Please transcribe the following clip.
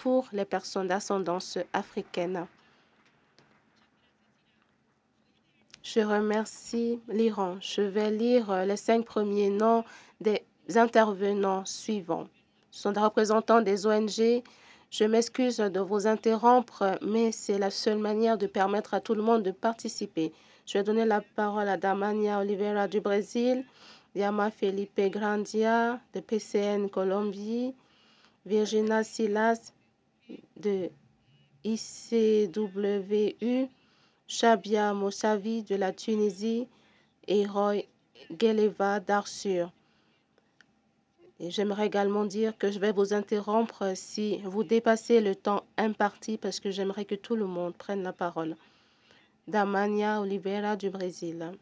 pour les personnes d'ascendance africaine. Je remercie l'Iran. Je vais lire les 5 premiers noms des intervenants suivants. Ce sont des représentants des ONG. Je m'excuse de vous interrompre, mais c'est la seule manière de permettre à tout le monde de participer. Je vais donner la parole à Damania Oliveira du Brésil, Yama Felipe Grandia de PCN Colombie, Virginia Silas de ICWU, Shabia Moussavi de la Tunisie et Roy Geleva d'Arsur. Et j'aimerais également dire que je vais vous interrompre si vous dépassez le temps imparti parce que j'aimerais que tout le monde prenne la parole. Damania Oliveira du Brésil.